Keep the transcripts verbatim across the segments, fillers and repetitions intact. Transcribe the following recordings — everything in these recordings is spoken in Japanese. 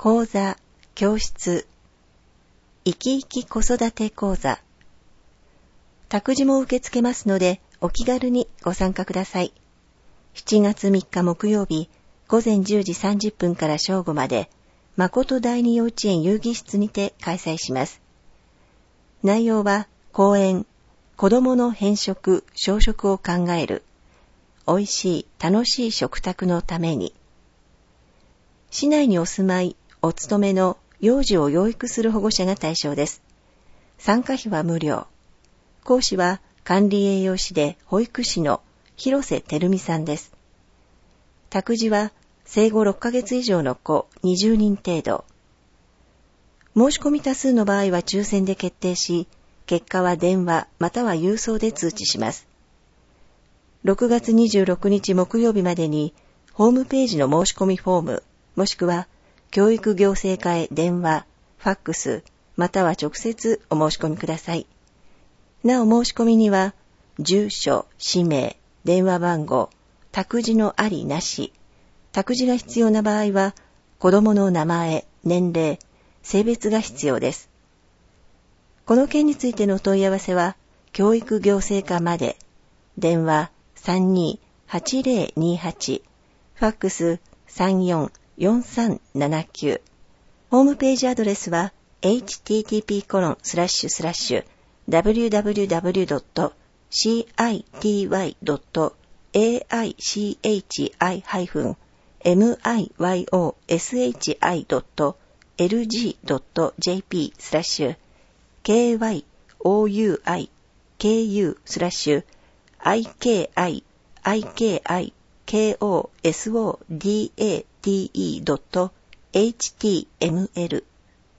講座、教室、生き生き子育て講座。託児も受け付けますので、お気軽にご参加ください。しちがつみっか木曜日、午前じゅうじさんじゅっぷんから正午まで、誠第二幼稚園遊戯室にて開催します。内容は、講演、子供の偏食、小食を考える、おいしい、楽しい食卓のために。市内にお住まい、お勤めの幼児を養育する保護者が対象です。参加費は無料。講師は管理栄養士で保育士の広瀬照美さんです。託児は生後ろっかげつ以上の子にじゅうにん程度。申し込み多数の場合は抽選で決定し、結果は電話または郵送で通知します。ろくがつにじゅうろくにち木曜日までにホームページの申し込みフォーム、もしくは教育行政課へ電話、ファックス、または直接お申し込みください。なお申し込みには、住所、氏名、電話番号、託児のありなし、託児が必要な場合は、子供の名前、年齢、性別が必要です。この件についての問い合わせは、教育行政課まで、電話 さんにーはちぜろにはち、ファックス さんよんよんさんななきゅう、ホームページアドレスは エイチティーティーピーコロンスラッシュスラッシュダブリューダブリューダブリュードットシーアイティーワイドットエーアイシーエイチアイハイフンエムアイワイオーエスエイチアイドットエルジードットジェーピースラッシュケーワイオーユーアイケーユースラッシュアイケーアイアイケーアイケーオーエスオーディーエーティーイードットエイチティーエムエル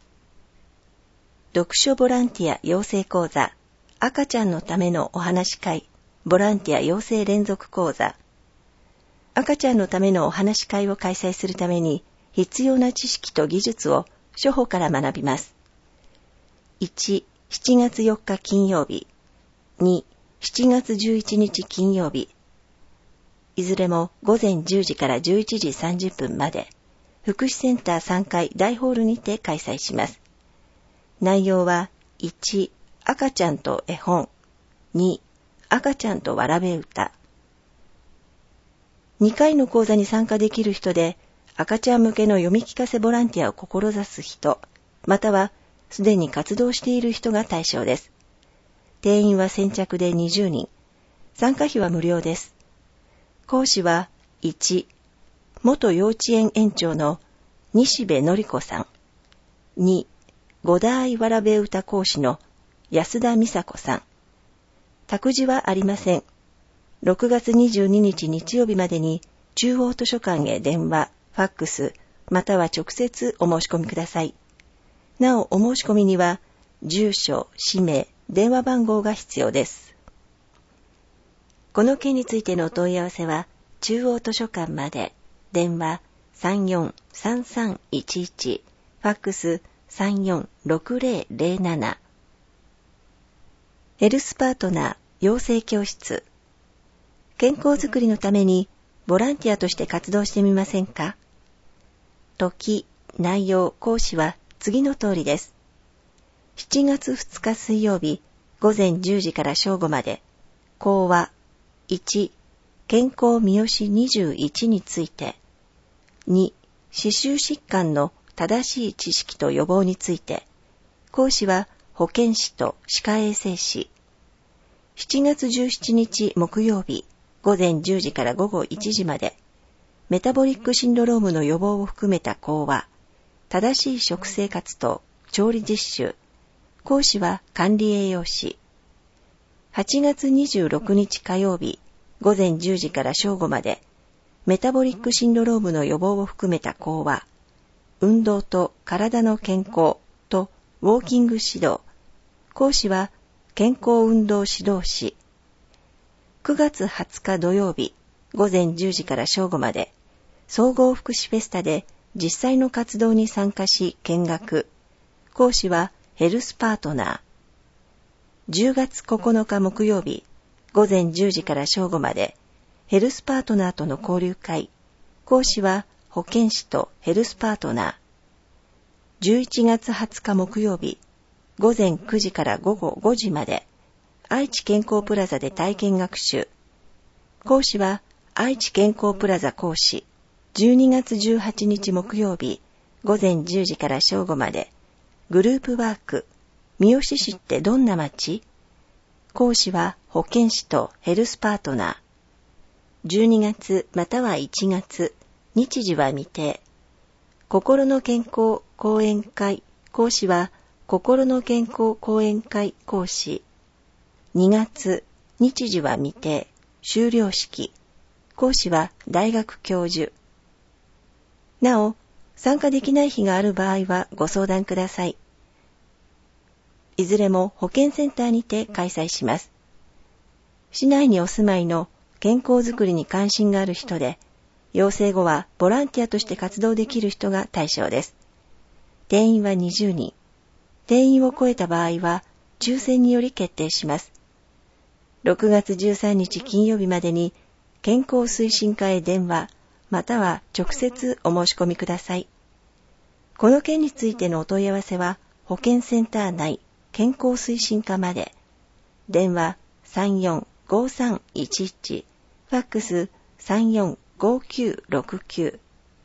読書ボランティア養成講座、赤ちゃんのためのお話会、ボランティア養成連続講座。赤ちゃんのためのお話会を開催するために必要な知識と技術を初歩から学びます。いち、しちがつよっか金曜日。に、しちがつじゅういちにち金曜日。いずれも午前じゅうじからじゅういちじさんじゅっぷんまで、福祉センターさんかい大ホールにて開催します。内容は、いち、赤ちゃんと絵本。に、赤ちゃんとわらべ歌。にかいの講座に参加できる人で、赤ちゃん向けの読み聞かせボランティアを志す人、またはすでに活動している人が対象です。定員は先着でにじゅうにん。参加費は無料です。講師は、いち、元幼稚園園長の西部典子さん。に、五代わらべ歌講師の安田美佐子さん。託児はありません。ろくがつにじゅうににち日曜日までに中央図書館へ電話、ファックス、または直接お申し込みください。なお、お申し込みには、住所、氏名、電話番号が必要です。この件についてのお問い合わせは、中央図書館まで、電話 さんよんさんさんいちいち、ファックス さんよんろくぜろぜろなな。ヘルスパートナー養成教室。健康づくりのためにボランティアとして活動してみませんか？時、内容、講師は次の通りです。しちがつふつか水曜日、午前じゅうじから正午まで、講話いち、健康三好にじゅういちについて、に、歯周疾患の正しい知識と予防について、講師は保健師と歯科衛生士。しちがつじゅうしちにち木曜日、午前じゅうじから午後いちじまで、メタボリックシンドロームの予防を含めた講話、正しい食生活と調理実習。講師は管理栄養士。はちがつにじゅうろくにち火曜日、午前じゅうじから正午まで、メタボリックシンドロームの予防を含めた講話、運動と体の健康とウォーキング指導。講師は健康運動指導士。くがつはつか土曜日、午前じゅうじから正午まで、総合福祉フェスタで実際の活動に参加し見学。講師はヘルスパートナー。じゅうがつここのか木曜日、午前じゅうじから正午まで、ヘルスパートナーとの交流会。講師は保健師とヘルスパートナー。 じゅういちがつはつか木曜日、ごぜんくじからごごごじまで、愛知健康プラザで体験学習。講師は、愛知健康プラザ講師。じゅうにがつじゅうはちにち木曜日、ごぜんじゅうじから正午まで、グループワーク。三好市ってどんな町？講師は保健師とヘルスパートナー。じゅうにがつまたはいちがつ、日時は未定。心の健康講演会。講師は心の健康講演会講師。にがつ、日時は未定。修了式。講師は大学教授。なお、参加できない日がある場合はご相談ください。いずれも保健センターにて開催します。市内にお住まいの健康づくりに関心がある人で、養成後はボランティアとして活動できる人が対象です。定員はにじゅうにん。定員を超えた場合は抽選により決定します。ろくがつじゅうさんにち金曜日までに健康推進課へ電話、または直接お申し込みください。この件についてのお問い合わせは保健センター内健康推進課まで。電話さんよんごさんいちいち、ファックスさんよんごきゅうろくきゅう。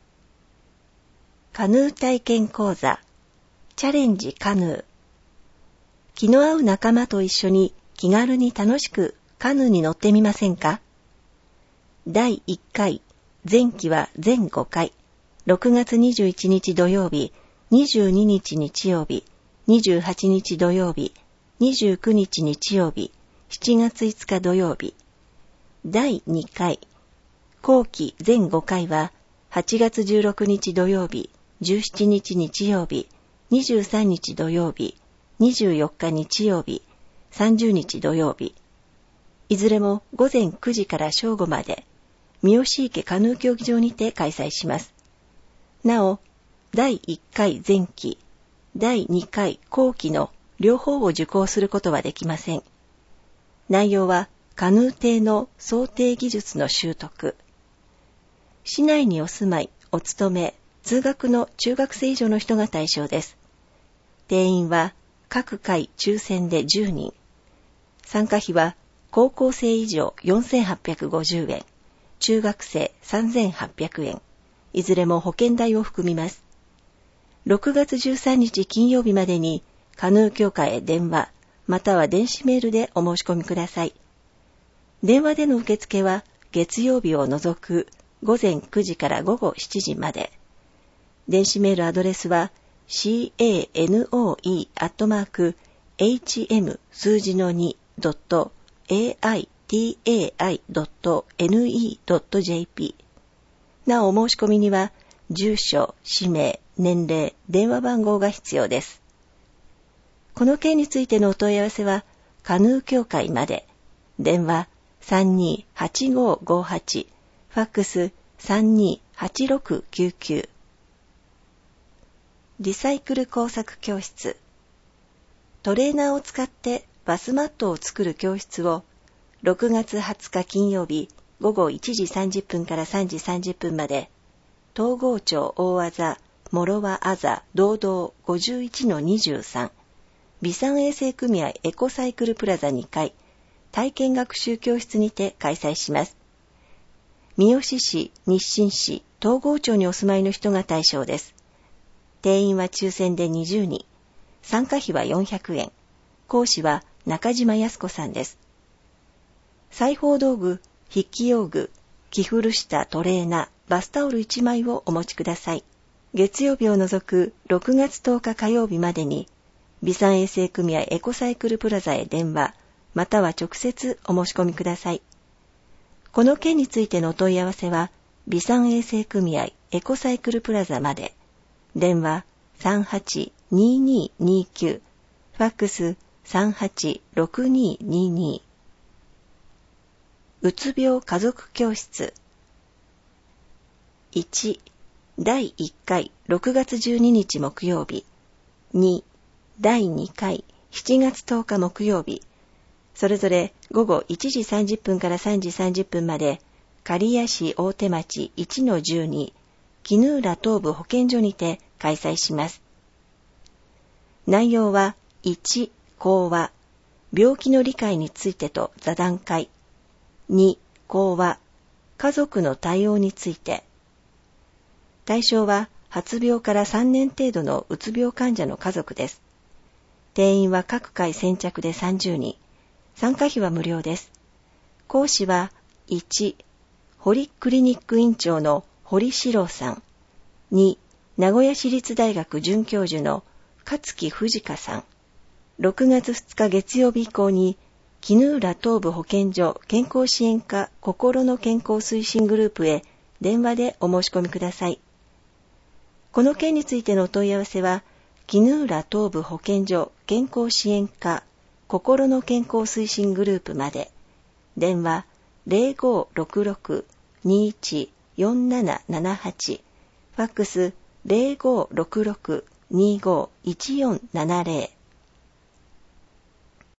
カヌー体験講座、チャレンジカヌー。気の合う仲間と一緒に気軽に楽しくカヌーに乗ってみませんか？だいいっかい、前期は全ごかい、ろくがつにじゅういちにち土曜日、にじゅうににち日曜日、にじゅうはちにち土曜日、にじゅうくにち日曜日、しちがついつか土曜日。だいにかい、後期全ごかいははちがつじゅうろくにち土曜日、じゅうしちにち日曜日、にじゅうさんにち土曜日、にじゅうよっか日曜日、さんじゅうにち土曜日。いずれもごぜんくじから正午まで、三好池カヌー競技場にて開催します。なお、だいいっかい前期、だいにかい後期の両方を受講することはできません。内容はカヌー艇の装丁技術の習得。市内にお住まい、お勤め、通学の中学生以上の人が対象です。定員は各回抽選でじゅうにん。参加費は高校生以上よんせんはっぴゃくごじゅうえん、中学生さんぜんはっぴゃくえん、いずれも保険代を含みます。ろくがつじゅうさんにち金曜日までにカヌー協会へ電話、または電子メールでお申し込みください。電話での受付は月曜日を除くごぜんくじからごごしちじまで。電子メールアドレスは シーエーエヌオーイー アットマーク エイチエム 数字の に ドット エーアイティーエーアイ ドット エヌイー ドット ジェーピー。なお、お申し込みには住所、氏名、年齢、電話番号が必要です。この件についてのお問い合わせはカヌー協会まで。電話さんにーはちごーごーはち、ファックスさんにーはちろくきゅうきゅう。リサイクル工作教室。トレーナーを使ってバスマットを作る教室をろくがつはつか金曜日ごごいちじさんじゅっぷんからさんじさんじゅっぷんまで、東郷町大あざ、諸和あざ、道道 ごじゅういちのにじゅうさん、備産衛生組合エコサイクルプラザにかい、体験学習教室にて開催します。三好市、日清市、東郷町にお住まいの人が対象です。定員は抽選でにじゅうにん。参加費はよんひゃくえん。講師は中島康子さんです。裁縫道具、筆記用具、着古したトレーナ、バスタオルいちまいをお持ちください。月曜日を除くろくがつとおか火曜日までに、備産衛生組合エコサイクルプラザへ電話、または直接お申し込みください。この件についてのお問い合わせは、備産衛生組合エコサイクルプラザまで。電話さんはちにーにーにーきゅう、ファックスさんはちろくにーにーにー。うつ病家族教室。いち、だいいっかいろくがつじゅうににち木曜日。に、だいにかいしちがつとおか木曜日。それぞれごごいちじさんじゅっぷんからさんじさんじゅっぷんまで、刈谷市大手町 いちのじゅうに、絹浦東部保健所にて開催します。 内容はいち、講話、病気の理解についてと座談会。に、講話、家族の対応について。対象は発病からさんねん程度のうつ病患者の家族です。定員は各回先着でさんじゅうにん。参加費は無料です。講師はいち、堀クリニック院長の堀史郎さん。に、名古屋市立大学准教授の勝木藤香さん。ろくがつふつか月曜日以降に、絹浦東部保健所健康支援課心の健康推進グループへ電話でお申し込みください。この件についてのお問い合わせは、絹浦東部保健所健康支援課心の健康推進グループまで。電話 ゼロごろくろく にいち よんななななはち、ファックス ゼロごろくろく にご いちよんななゼロ。